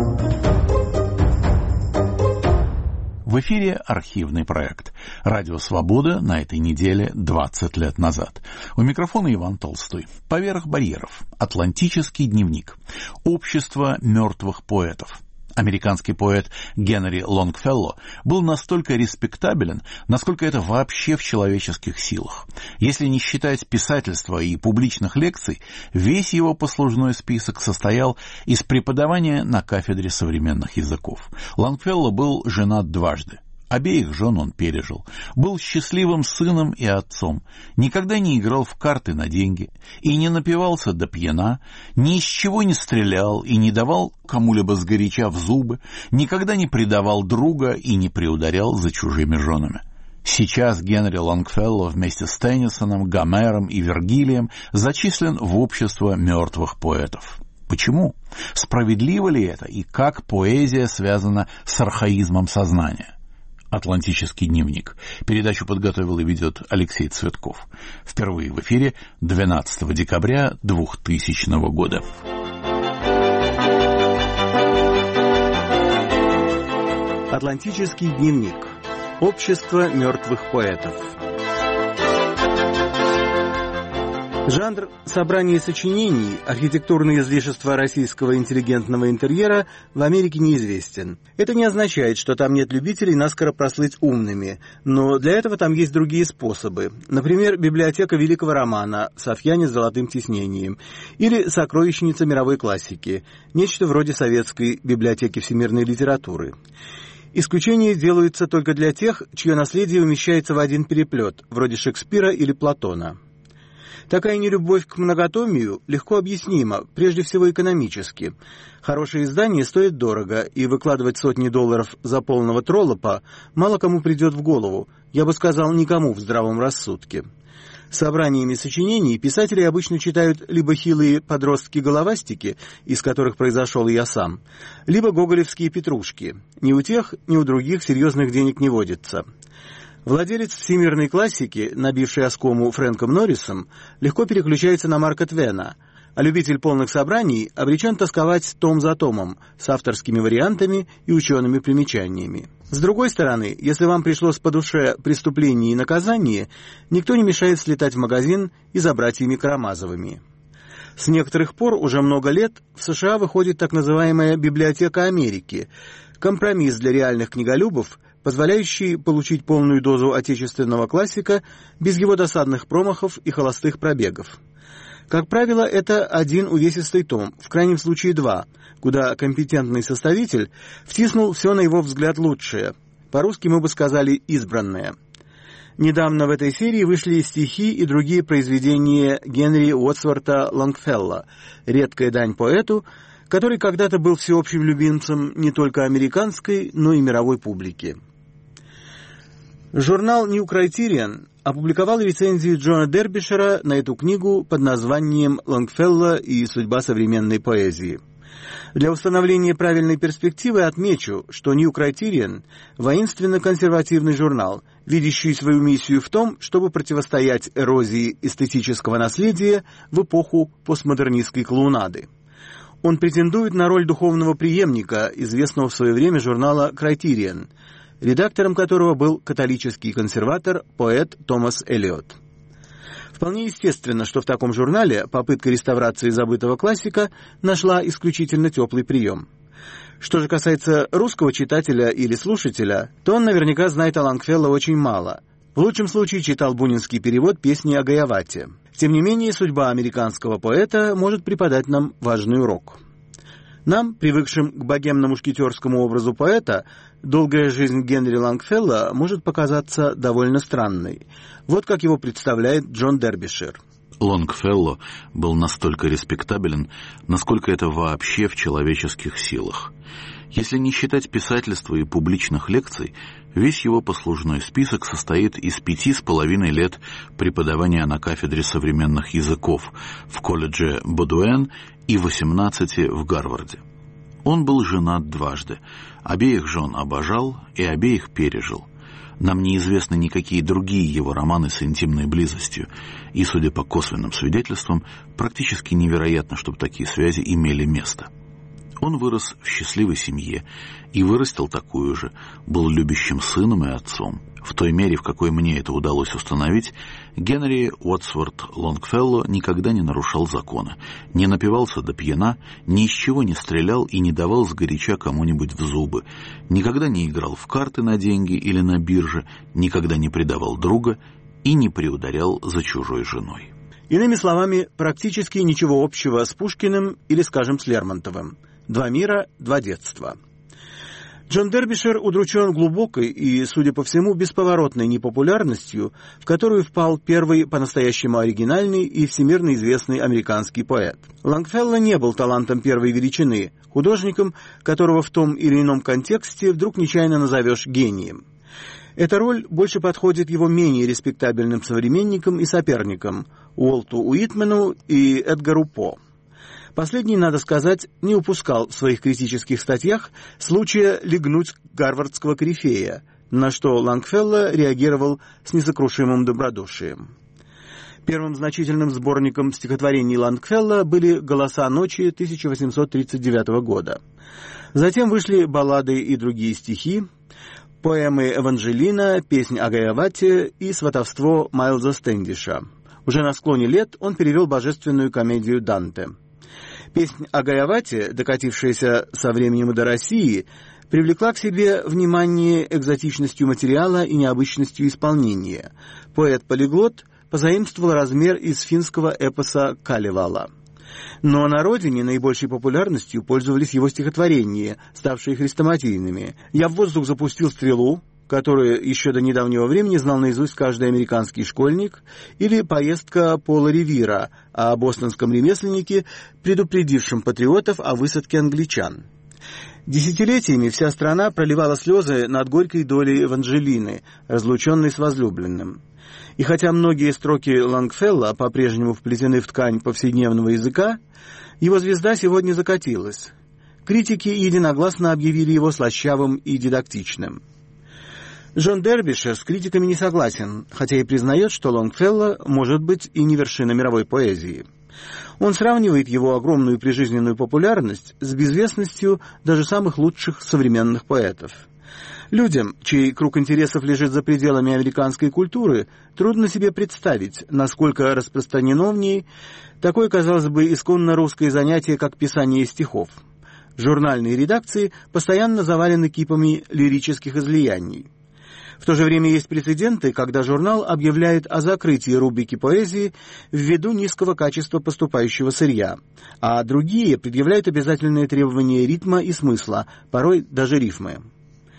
В эфире архивный проект «Радио Свобода» на этой неделе 20 лет назад. У микрофона Иван Толстой. «Поверх барьеров. Атлантический дневник. Общество мертвых поэтов». Американский поэт Генри Лонгфелло был настолько респектабелен, насколько это вообще в человеческих силах. Если не считать писательства и публичных лекций, весь его послужной список состоял из преподавания на кафедре современных языков. Лонгфелло был женат дважды. Обеих жен он пережил. Был счастливым сыном и отцом. Никогда не играл в карты на деньги. И не напивался до пьяна. Ни из чего не стрелял и не давал кому-либо сгоряча в зубы. Никогда не предавал друга и не приударял за чужими женами. Сейчас Генри Лонгфелло вместе с Теннисоном, Гомером и Вергилием зачислен в общество мертвых поэтов. Почему? Справедливо ли это? И как поэзия связана с архаизмом сознания? «Атлантический дневник». Передачу подготовил и ведет Алексей Цветков. Впервые в эфире 12 декабря 2000 года. «Атлантический дневник. Общество мертвых поэтов». Жанр собрания сочинений, архитектурные излишества российского интеллигентного интерьера в Америке неизвестен. Это не означает, что там нет любителей наскоро прослыть умными, но для этого там есть другие способы. Например, библиотека великого романа «Софьяне с золотым тиснением» или сокровищница мировой классики, нечто вроде советской библиотеки всемирной литературы. Исключения делаются только для тех, чье наследие умещается в один переплет, вроде Шекспира или Платона. Такая нелюбовь к многотомию легко объяснима, прежде всего экономически. Хорошее издание стоит дорого, и выкладывать сотни долларов за полного троллопа мало кому придет в голову, я бы сказал, никому в здравом рассудке. Собраниями сочинений писатели обычно читают либо хилые подростки-головастики, из которых произошел и я сам, либо гоголевские петрушки. Ни у тех, ни у других серьезных денег не водится. Владелец всемирной классики, набивший оскому Фрэнком Норрисом, легко переключается на Марка Твена, а любитель полных собраний обречен тосковать том за томом, с авторскими вариантами и учеными примечаниями. С другой стороны, если вам пришлось по душе «Преступление и наказание», никто не мешает слетать в магазин и за братьями Карамазовыми. С некоторых пор, уже много лет, в США выходит так называемая «Библиотека Америки», компромисс для реальных книголюбов, позволяющий получить полную дозу отечественного классика без его досадных промахов и холостых пробегов. Как правило, это один увесистый том, в крайнем случае два, куда компетентный составитель втиснул все, на его взгляд, лучшее. По-русски мы бы сказали «избранное». Недавно в этой серии вышли стихи и другие произведения Генри Уотсворта Лонгфелло, редкая дань поэту, который когда-то был всеобщим любимцем не только американской, но и мировой публики. Журнал New Criterion опубликовал рецензию Джона Дербишера на эту книгу под названием «Лонгфелло и судьба современной поэзии». Для установления правильной перспективы отмечу, что New Criterion – воинственно-консервативный журнал, видящий свою миссию в том, чтобы противостоять эрозии эстетического наследия в эпоху постмодернистской клоунады. Он претендует на роль духовного преемника известного в свое время журнала Criterion, редактором которого был католический консерватор, поэт Томас Эллиот. Вполне естественно, что в таком журнале попытка реставрации забытого классика нашла исключительно теплый прием. Что же касается русского читателя или слушателя, то он наверняка знает о Лонгфелло очень мало. В лучшем случае читал бунинский перевод песни о Гаявате. Тем не менее, судьба американского поэта может преподать нам важный урок. Нам, привыкшим к богемно-мушкетерскому образу поэта, долгая жизнь Генри Лонгфелло может показаться довольно странной. Вот как его представляет Джон Дербишер. Лонгфелло был настолько респектабелен, насколько это вообще в человеческих силах. Если не считать писательства и публичных лекций, весь его послужной список состоит из 5,5 лет преподавания на кафедре современных языков в колледже Бодуэн и 18 в Гарварде. Он был женат дважды, обеих жен обожал и обеих пережил. Нам неизвестны никакие другие его романы с интимной близостью, и, судя по косвенным свидетельствам, практически невероятно, чтобы такие связи имели место. Он вырос в счастливой семье и вырастил такую же, был любящим сыном и отцом. В той мере, в какой мне это удалось установить, Генри Уотсворт Лонгфелло никогда не нарушал закона, не напивался до пьяна, ни из чего не стрелял и не давал сгоряча кому-нибудь в зубы, никогда не играл в карты на деньги или на бирже, никогда не предавал друга и не приударял за чужой женой. Иными словами, практически ничего общего с Пушкиным или, скажем, с Лермонтовым. Два мира, два детства. Джон Дербишер удручен глубокой и, судя по всему, бесповоротной непопулярностью, в которую впал первый по-настоящему оригинальный и всемирно известный американский поэт. Лонгфелло не был талантом первой величины, художником, которого в том или ином контексте вдруг нечаянно назовешь гением. Эта роль больше подходит его менее респектабельным современникам и соперникам Уолту Уитмену и Эдгару По. Последний, надо сказать, не упускал в своих критических статьях случая лягнуть гарвардского корифея, на что Лонгфелло реагировал с несокрушимым добродушием. Первым значительным сборником стихотворений Лонгфелло были «Голоса ночи» 1839 года. Затем вышли баллады и другие стихи, поэмы «Эванжелина», «Песнь о Гаявате» и «Сватовство» Майлза Стэндиша. Уже на склоне лет он перевел божественную комедию Данте. Песнь о Гаявате, докатившаяся со временем и до России, привлекла к себе внимание экзотичностью материала и необычностью исполнения. Поэт-полиглот позаимствовал размер из финского эпоса Калевала. Но на родине наибольшей популярностью пользовались его стихотворения, ставшие хрестоматийными. «Я в воздух запустил стрелу», которую еще до недавнего времени знал наизусть каждый американский школьник, или «Поездка Пола Ревира» о бостонском ремесленнике, предупредившем патриотов о высадке англичан. Десятилетиями вся страна проливала слезы над горькой долей Эванжелины, разлученной с возлюбленным. И хотя многие строки Лонгфелло по-прежнему вплетены в ткань повседневного языка, его звезда сегодня закатилась. Критики единогласно объявили его слащавым и дидактичным. Джон Дербишер с критиками не согласен, хотя и признает, что Лонгфелло может быть и не вершина мировой поэзии. Он сравнивает его огромную прижизненную популярность с безвестностью даже самых лучших современных поэтов. Людям, чей круг интересов лежит за пределами американской культуры, трудно себе представить, насколько распространено в ней такое, казалось бы, исконно русское занятие, как писание стихов. Журнальные редакции постоянно завалены кипами лирических излияний. В то же время есть прецеденты, когда журнал объявляет о закрытии рубрики поэзии ввиду низкого качества поступающего сырья, а другие предъявляют обязательные требования ритма и смысла, порой даже рифмы.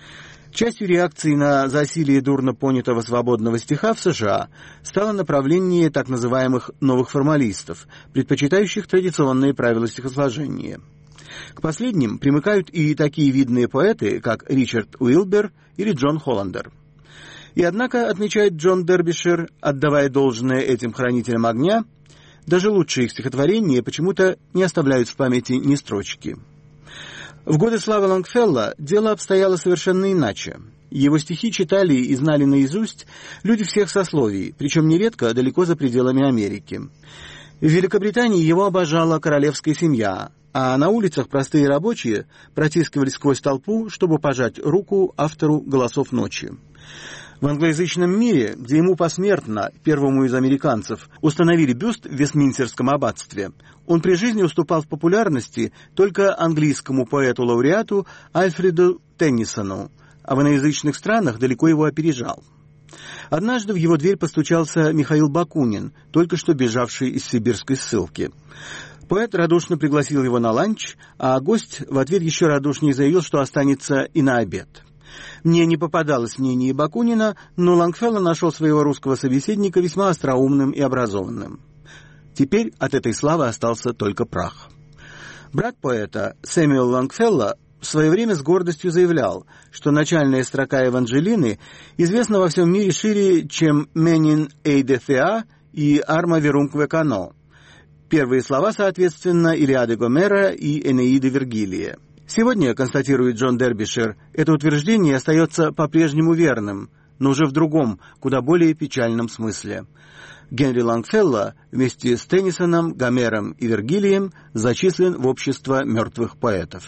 Частью реакции на засилие дурно понятого свободного стиха в США стало направление так называемых новых формалистов, предпочитающих традиционные правила стихосложения. К последним примыкают и такие видные поэты, как Ричард Уилбер или Джон Холландер. И однако, отмечает Джон Дербишир, отдавая должное этим хранителям огня, даже лучшие их стихотворения почему-то не оставляют в памяти ни строчки. В годы славы Лонгфелло дело обстояло совершенно иначе. Его стихи читали и знали наизусть люди всех сословий, причем нередко далеко за пределами Америки. В Великобритании его обожала королевская семья, а на улицах простые рабочие протискивались сквозь толпу, чтобы пожать руку автору «Голосов ночи». В англоязычном мире, где ему посмертно, первому из американцев, установили бюст в Вестминстерском аббатстве, он при жизни уступал в популярности только английскому поэту-лауреату Альфреду Теннисону, а в иноязычных странах далеко его опережал. Однажды в его дверь постучался Михаил Бакунин, только что бежавший из сибирской ссылки. Поэт радушно пригласил его на ланч, а гость в ответ еще радушнее заявил, что останется и на обед. Мне не попадалось мнение Бакунина, но Лонгфелло нашел своего русского собеседника весьма остроумным и образованным. Теперь от этой славы остался только прах. Брат поэта Сэмюэл Лонгфелло в свое время с гордостью заявлял, что начальная строка Евангелины известна во всем мире шире, чем «Менин эйде Феа» и «Арма верункве кано». Первые слова, соответственно, Илиады Гомера и Энеиды Вергилия. Сегодня, констатирует Джон Дербишир, это утверждение остается по-прежнему верным, но уже в другом, куда более печальном смысле. Генри Лонгфелло вместе с Теннисоном, Гомером и Вергилием зачислен в общество мертвых поэтов.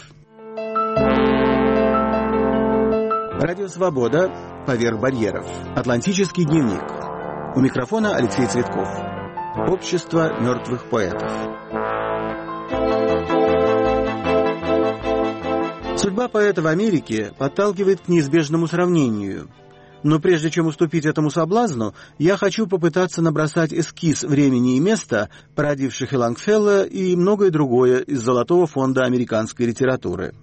Радио «Свобода. Поверх барьеров». Атлантический дневник. У микрофона Алексей Цветков. Общество мертвых поэтов. Судьба поэта в Америке подталкивает к неизбежному сравнению. Но прежде чем уступить этому соблазну, я хочу попытаться набросать эскиз времени и места, породивших и Лонгфелло, и многое другое из золотого фонда американской литературы.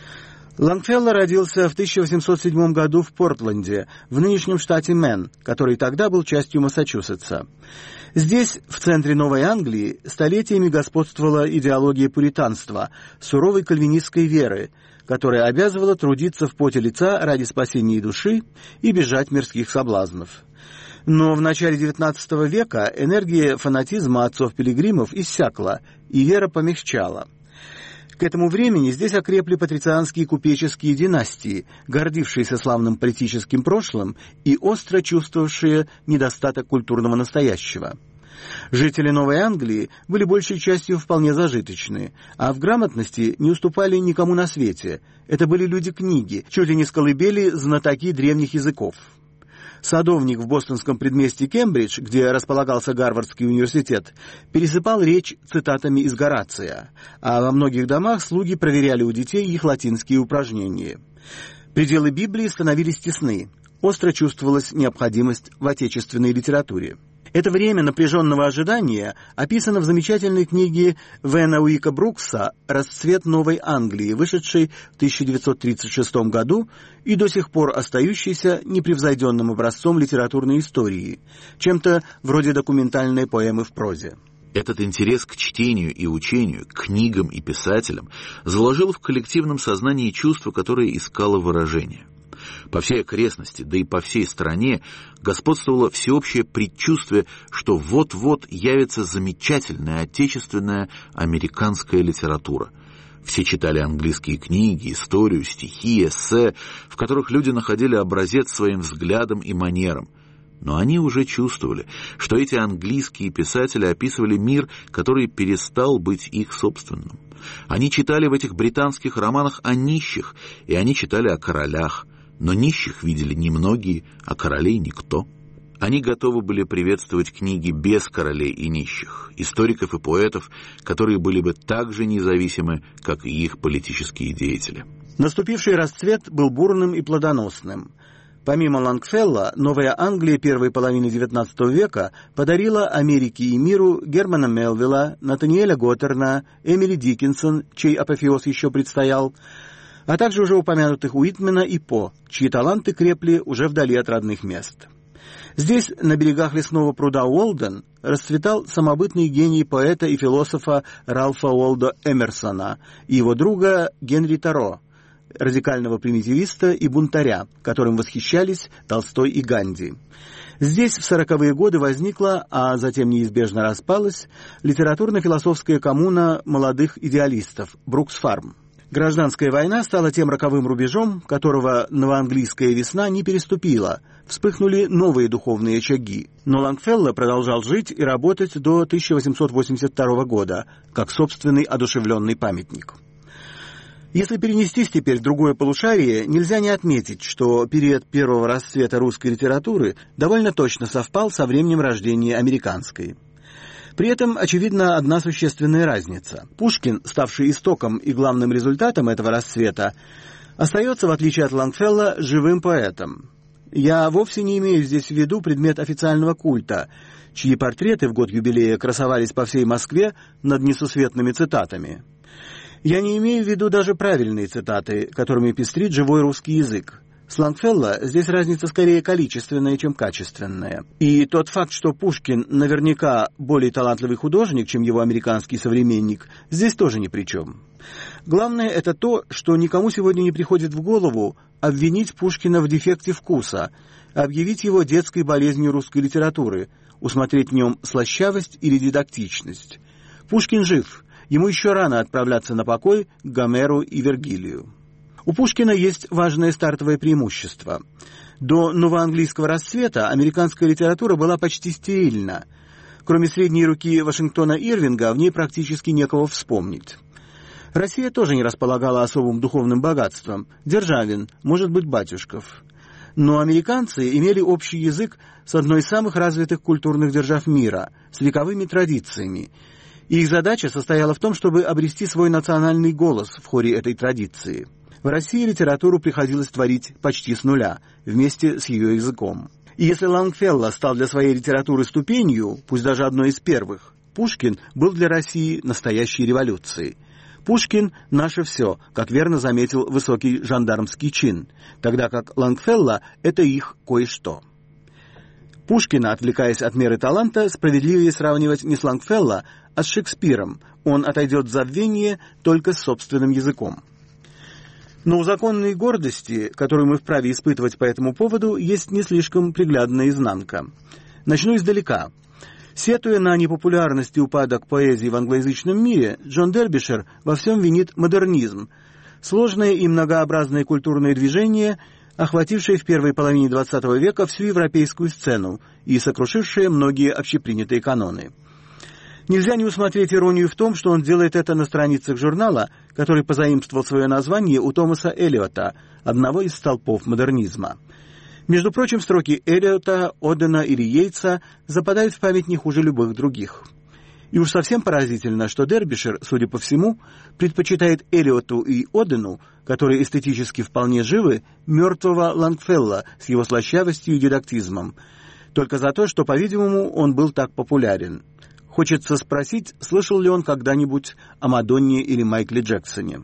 Лонгфелло родился в 1807 году в Портленде, в нынешнем штате Мэн, который тогда был частью Массачусетса. Здесь, в центре Новой Англии, столетиями господствовала идеология пуританства, суровой кальвинистской веры, которая обязывала трудиться в поте лица ради спасения души и бежать мирских соблазнов. Но в начале XIX века энергия фанатизма отцов-пилигримов иссякла, и вера помягчала. К этому времени здесь окрепли патрицианские купеческие династии, гордившиеся славным политическим прошлым и остро чувствовавшие недостаток культурного настоящего. Жители Новой Англии были большей частью вполне зажиточны, а в грамотности не уступали никому на свете. Это были люди книги, чуть ли не с колыбели знатоки древних языков. Садовник в бостонском предместье Кембридж, где располагался Гарвардский университет, пересыпал речь цитатами из Горация, а во многих домах слуги проверяли у детей их латинские упражнения. Пределы Библии становились тесны, остро чувствовалась необходимость в отечественной литературе. Это время напряженного ожидания описано в замечательной книге Вена Уика Брукса «Расцвет Новой Англии», вышедшей в 1936 году и до сих пор остающейся непревзойденным образцом литературной истории, чем-то вроде документальной поэмы в прозе. Этот интерес к чтению и учению, к книгам и писателям заложил в коллективном сознании чувство, которое искало выражение. По всей окрестности, да и по всей стране господствовало всеобщее предчувствие, что вот-вот явится замечательная отечественная американская литература. Все читали английские книги, историю, стихи, эссе, в которых люди находили образец своим взглядам и манерам. Но они уже чувствовали, что эти английские писатели описывали мир, который перестал быть их собственным. Они читали в этих британских романах о нищих, и они читали о королях. Но нищих видели немногие, а королей никто. Они готовы были приветствовать книги без королей и нищих, историков и поэтов, которые были бы так же независимы, как и их политические деятели. Наступивший расцвет был бурным и плодоносным. Помимо Лонгфелло, Новая Англия первой половины XIX века подарила Америке и миру Германа Мелвилла, Натаниэля Готтерна, Эмили Диккенсон, чей апофеоз еще предстоял, а также уже упомянутых Уитмена и По, чьи таланты крепли уже вдали от родных мест. Здесь, на берегах лесного пруда Уолден, расцветал самобытный гений поэта и философа Ральфа Уолдо Эмерсона и его друга Генри Торо, радикального примитивиста и бунтаря, которым восхищались Толстой и Ганди. Здесь в 40-е годы возникла, а затем неизбежно распалась, литературно-философская коммуна молодых идеалистов Брукс-Фарм. Гражданская война стала тем роковым рубежом, которого новоанглийская весна не переступила. Вспыхнули новые духовные очаги. Но Лонгфелло продолжал жить и работать до 1882 года, как собственный одушевленный памятник. Если перенестись теперь в другое полушарие, нельзя не отметить, что период первого расцвета русской литературы довольно точно совпал со временем рождения американской. При этом очевидна одна существенная разница. Пушкин, ставший истоком и главным результатом этого расцвета, остается, в отличие от Лонгфелло, живым поэтом. Я вовсе не имею здесь в виду предмет официального культа, чьи портреты в год юбилея красовались по всей Москве над несусветными цитатами. Я не имею в виду даже правильные цитаты, которыми пестрит живой русский язык. С Лонгфелло здесь разница скорее количественная, чем качественная. И тот факт, что Пушкин наверняка более талантливый художник, чем его американский современник, здесь тоже ни при чем. Главное это то, что никому сегодня не приходит в голову обвинить Пушкина в дефекте вкуса, объявить его детской болезнью русской литературы, усмотреть в нем слащавость или дидактичность. Пушкин жив, ему еще рано отправляться на покой к Гомеру и Вергилию. У Пушкина есть важное стартовое преимущество. До новоанглийского расцвета американская литература была почти стерильна. Кроме средней руки Вашингтона Ирвинга, в ней практически некого вспомнить. Россия тоже не располагала особым духовным богатством. Державин, может быть, Батюшков. Но американцы имели общий язык с одной из самых развитых культурных держав мира, с вековыми традициями. И их задача состояла в том, чтобы обрести свой национальный голос в хоре этой традиции. В России литературу приходилось творить почти с нуля, вместе с ее языком. И если Лонгфелло стал для своей литературы ступенью, пусть даже одной из первых, Пушкин был для России настоящей революцией. Пушкин – наше все, как верно заметил высокий жандармский чин, тогда как Лонгфелло – это их кое-что. Пушкина, отвлекаясь от меры таланта, справедливее сравнивать не с Лонгфелло, а с Шекспиром. Он отойдет в забвение только с собственным языком. Но у законной гордости, которую мы вправе испытывать по этому поводу, есть не слишком приглядная изнанка. Начну издалека. Сетуя на непопулярность и упадок поэзии в англоязычном мире, Джон Дербишир во всем винит модернизм, сложное и многообразное культурное движение, охватившее в первой половине XX века всю европейскую сцену и сокрушившее многие общепринятые каноны. Нельзя не усмотреть иронию в том, что он делает это на страницах журнала, который позаимствовал свое название у Томаса Элиота, одного из столпов модернизма. Между прочим, строки Элиота, Одена или Йейтса западают в память не хуже любых других. И уж совсем поразительно, что Дербишир, судя по всему, предпочитает Элиоту и Одену, которые эстетически вполне живы, мертвого Лонгфелло с его слащавостью и дидактизмом, только за то, что, по-видимому, он был так популярен. Хочется спросить, слышал ли он когда-нибудь о Мадонне или Майкле Джексоне.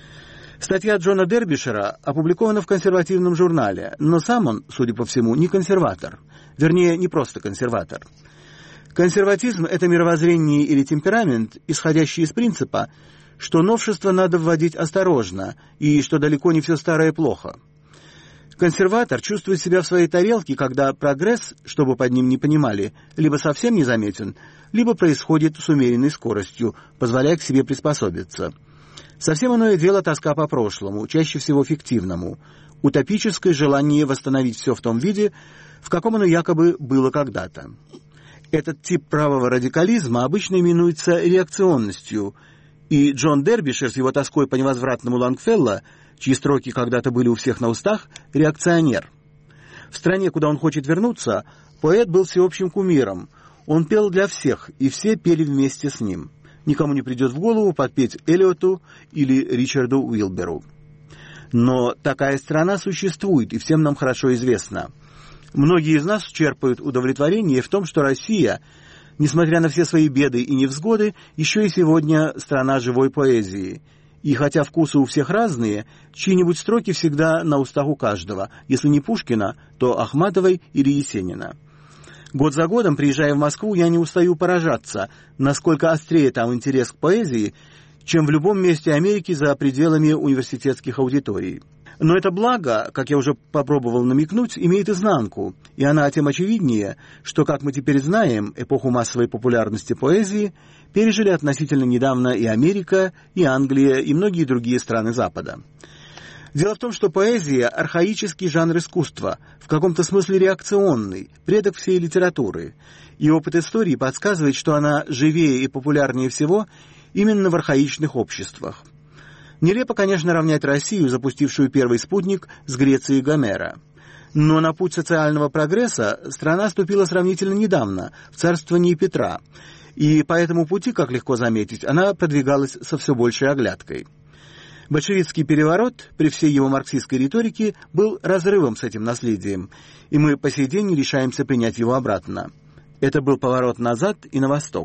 Статья Джона Дербишира опубликована в консервативном журнале, но сам он, судя по всему, не консерватор. Вернее, не просто консерватор. Консерватизм – это мировоззрение или темперамент, исходящий из принципа, что новшество надо вводить осторожно и что далеко не все старое плохо. Консерватор чувствует себя в своей тарелке, когда прогресс, что бы под ним ни понимали, либо совсем незаметен, либо происходит с умеренной скоростью, позволяя к себе приспособиться. Совсем иное дело тоска по прошлому, чаще всего фиктивному, утопическое желание восстановить все в том виде, в каком оно якобы было когда-то. Этот тип правого радикализма обычно именуется реакционностью, и Джон Дербишир с его тоской по невозвратному Лонгфелло, чьи строки когда-то были у всех на устах, реакционер. В стране, куда он хочет вернуться, поэт был всеобщим кумиром. Он пел для всех, и все пели вместе с ним. Никому не придет в голову подпеть Элиоту или Ричарду Уилберу. Но такая страна существует, и всем нам хорошо известна. Многие из нас черпают удовлетворение в том, что Россия, несмотря на все свои беды и невзгоды, еще и сегодня страна живой поэзии. И хотя вкусы у всех разные, чьи-нибудь строки всегда на устах у каждого. Если не Пушкина, то Ахматовой или Есенина. Год за годом, приезжая в Москву, я не устаю поражаться, насколько острее там интерес к поэзии, чем в любом месте Америки за пределами университетских аудиторий. Но это благо, как я уже попробовал намекнуть, имеет изнанку, и она тем очевиднее, что, как мы теперь знаем, эпоху массовой популярности поэзии пережили относительно недавно и Америка, и Англия, и многие другие страны Запада. Дело в том, что поэзия – архаический жанр искусства, в каком-то смысле реакционный, предок всей литературы, и опыт истории подсказывает, что она живее и популярнее всего именно в архаичных обществах. Нелепо, конечно, равнять Россию, запустившую первый спутник, с Грецией Гомера. Но на путь социального прогресса страна ступила сравнительно недавно, в царствовании Петра, и по этому пути, как легко заметить, она продвигалась со все большей оглядкой. Большевистский переворот, при всей его марксистской риторике, был разрывом с этим наследием, и мы по сей день не решаемся принять его обратно. Это был поворот назад и на восток.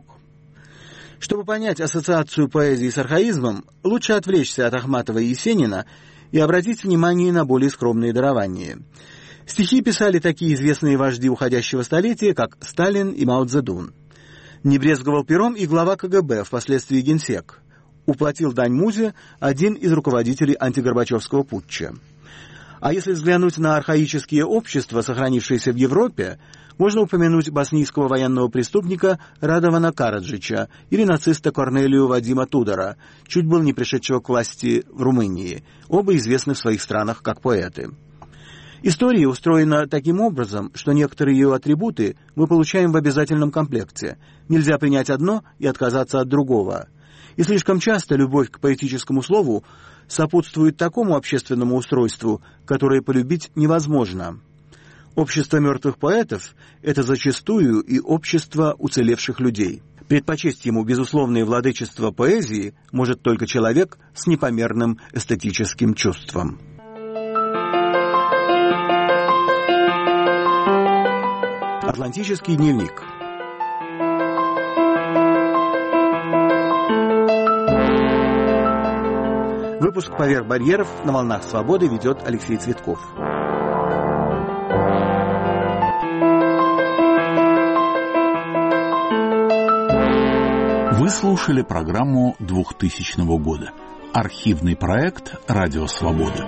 Чтобы понять ассоциацию поэзии с архаизмом, лучше отвлечься от Ахматова и Есенина и обратить внимание на более скромные дарования. Стихи писали такие известные вожди уходящего столетия, как Сталин и Мао Цзэдун. Не брезговал пером и глава КГБ, впоследствии генсек. Уплатил дань музе один из руководителей антигорбачевского путча. А если взглянуть на архаические общества, сохранившиеся в Европе, можно упомянуть боснийского военного преступника Радована Караджича или нациста Корнелию Вадима Тудора, чуть было не пришедшего к власти в Румынии, оба известны в своих странах как поэты. История устроена таким образом, что некоторые ее атрибуты мы получаем в обязательном комплекте. Нельзя принять одно и отказаться от другого. И слишком часто любовь к поэтическому слову сопутствует такому общественному устройству, которое полюбить невозможно. Общество мертвых поэтов – это зачастую и общество уцелевших людей. Предпочесть ему безусловное владычество поэзии может только человек с непомерным эстетическим чувством. Атлантический дневник. Выпуск «Поверх барьеров» на волнах свободы ведет Алексей Цветков. Вы слушали программу 2000 года. Архивный проект «Радио Свобода».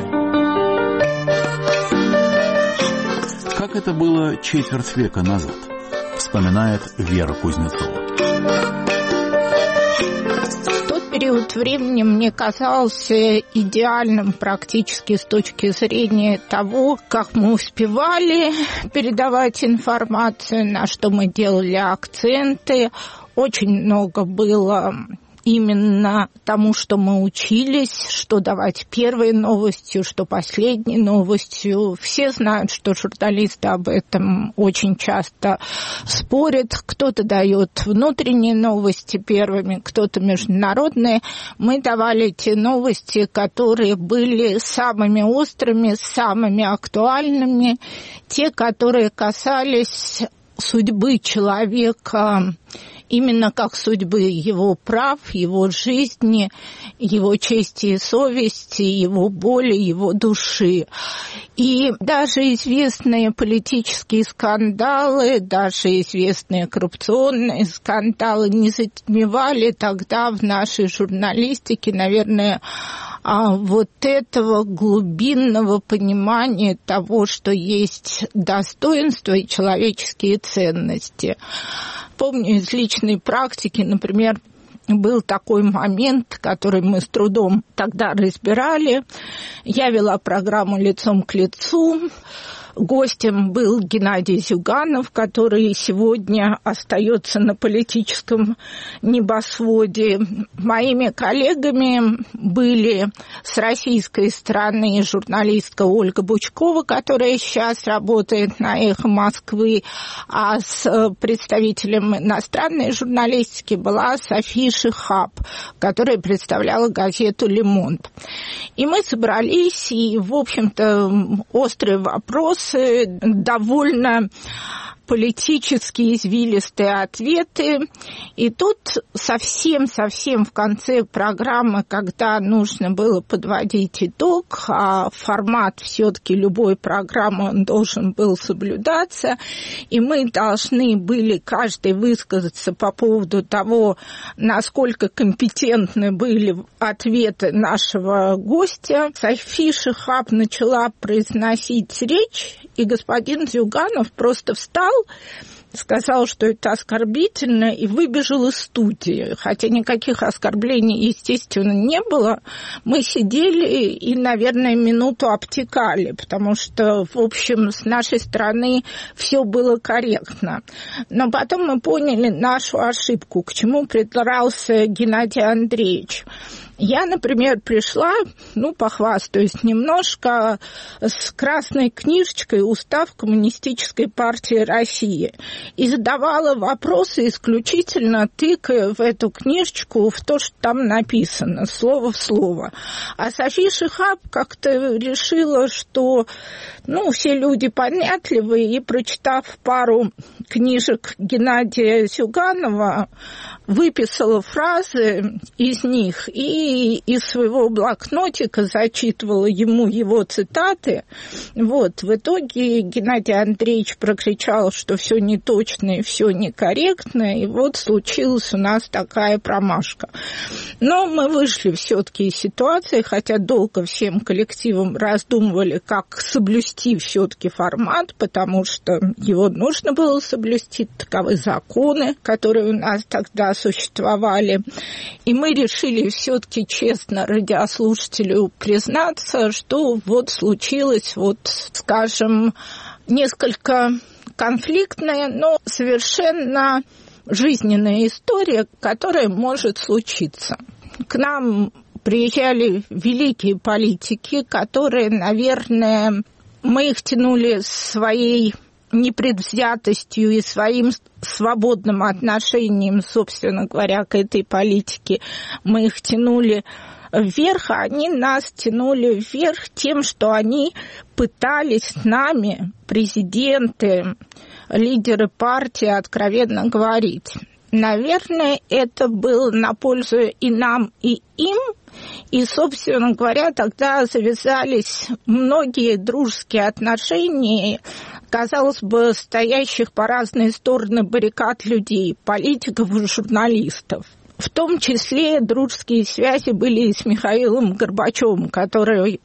Как это было четверть века назад, вспоминает Вера Кузнецова. Тот период времени мне казался идеальным практически с точки зрения того, как мы успевали передавать информацию, на что мы делали акценты. Очень много было именно тому, что мы учились, что давать первой новостью, что последней новостью. Все знают, что журналисты об этом очень часто спорят. Кто-то дает внутренние новости первыми, кто-то международные. Мы давали те новости, которые были самыми острыми, самыми актуальными, те, которые касались судьбы человека, именно как судьбы его прав, его жизни, его чести и совести, его боли, его души. И даже известные политические скандалы, даже известные коррупционные скандалы не затмевали тогда в нашей журналистике, наверное, вот этого глубинного понимания того, что есть достоинство и человеческие ценности. Помню из личной практики, например, был такой момент, который мы с трудом тогда разбирали. Я вела программу «Лицом к лицу». Гостем был Геннадий Зюганов, который сегодня остается на политическом небосводе. Моими коллегами были с российской стороны журналистка Ольга Бучкова, которая сейчас работает на «Эхо Москвы», а с представителем иностранной журналистики была София Шихаб, которая представляла газету «Ле Монд». И мы собрались, и, в общем-то, острые вопросы довольно политические извилистые ответы. И тут совсем в конце программы, когда нужно было подводить итог, а формат все-таки любой программы он должен был соблюдаться, и мы должны были каждый высказаться по поводу того, насколько компетентны были ответы нашего гостя. Софи Шихаб начала произносить речь, и господин Зюганов просто встал, сказал, что это оскорбительно, и выбежал из студии. Хотя никаких оскорблений, естественно, не было. Мы сидели и, наверное, минуту обтекали, потому что, в общем, с нашей стороны все было корректно. Но потом мы поняли нашу ошибку, к чему придрался Геннадий Андреевич. Я, например, пришла, похвастаюсь немножко, с красной книжечкой «Устав Коммунистической партии России» и задавала вопросы, исключительно тыкая в эту книжечку в то, что там написано, слово в слово. А Софи Шихаб как-то решила, что все люди понятливые, и, прочитав пару книжек Геннадия Зюганова, выписала фразы из них и из своего блокнотика зачитывала ему его цитаты. В итоге Геннадий Андреевич прокричал, что все неточно и все некорректно, и случилась у нас такая промашка. Но мы вышли все-таки из ситуации, хотя долго всем коллективом раздумывали, как соблюсти все-таки формат, потому что его нужно было соблюсти, таковы законы, которые у нас тогда существовали. И мы решили все-таки честно радиослушателю признаться, что случилось, скажем, несколько конфликтная, но совершенно жизненная история, которая может случиться. К нам приезжали великие политики, которые, наверное, мы их тянули своей непредвзятостью и своим свободным отношением, собственно говоря, к этой политике. Мы их тянули вверх, а они нас тянули вверх тем, что они пытались с нами, президенты, лидеры партии, откровенно говорить. Наверное, это было на пользу и нам, и им. И, собственно говоря, тогда завязались многие дружеские отношения, казалось бы, стоящих по разные стороны баррикад людей, политиков и журналистов. В том числе дружеские связи были и с Михаилом Горбачевым, который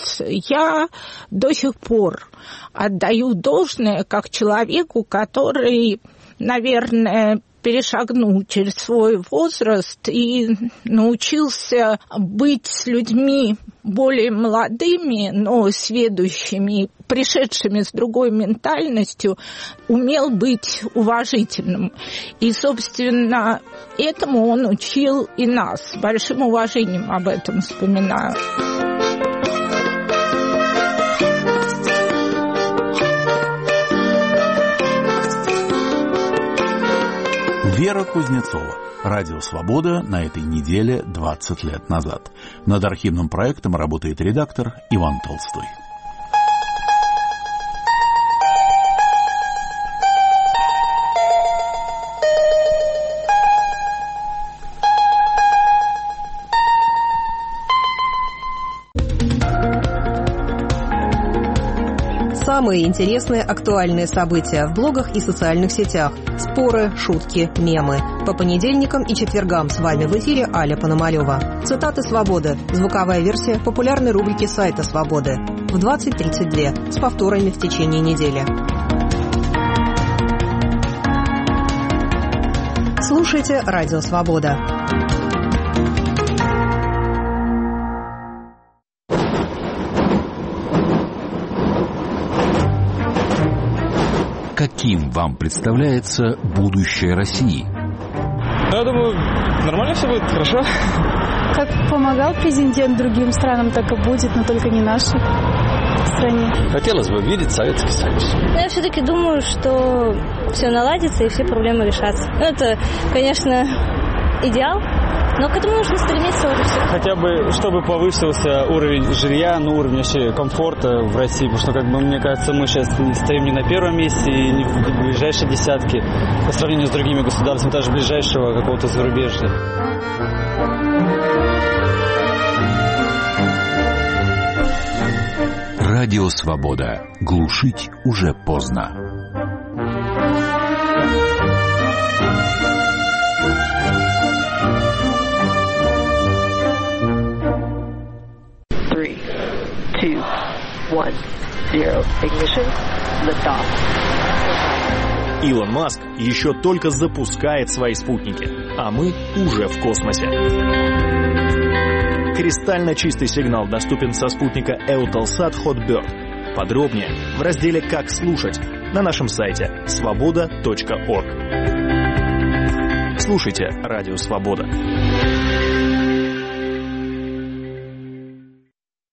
я до сих пор отдаю должное как человеку, который, наверное, перешагнул через свой возраст и научился быть с людьми более молодыми, но сведущими, пришедшими с другой ментальностью, умел быть уважительным. И, собственно, этому он учил и нас. С большим уважением об этом вспоминаю. Вера Кузнецова. Радио «Свобода» на этой неделе 20 лет назад. Над архивным проектом работает редактор Иван Толстой. Самые интересные актуальные события в блогах и социальных сетях. Споры, шутки, мемы. По понедельникам и четвергам с вами в эфире Аля Пономарёва. Цитаты «Свободы». Звуковая версия популярной рубрики сайта «Свободы». В 20:32 с повторами в течение недели. Слушайте «Радио Свобода». Каким вам представляется будущее России? Я думаю, нормально все будет, хорошо. Как помогал президент другим странам, так и будет, но только не нашей стране. Хотелось бы видеть Советский Союз. Я все-таки думаю, что все наладится и все проблемы решатся. Это, конечно, идеал, Но к этому нужно стремиться уже все. Хотя бы, чтобы повысился уровень жилья, уровень вообще комфорта в России, потому что, мне кажется, мы сейчас стоим не на первом месте и не в ближайшей десятке по сравнению с другими государствами, даже ближайшего какого-то зарубежья. Радио «Свобода». Глушить уже поздно. Илон Маск еще только запускает свои спутники, а мы уже в космосе. Кристально чистый сигнал доступен со спутника Eutelsat Hotbird. Подробнее в разделе «Как слушать» на нашем сайте svoboda.org. Слушайте «Радио Свобода».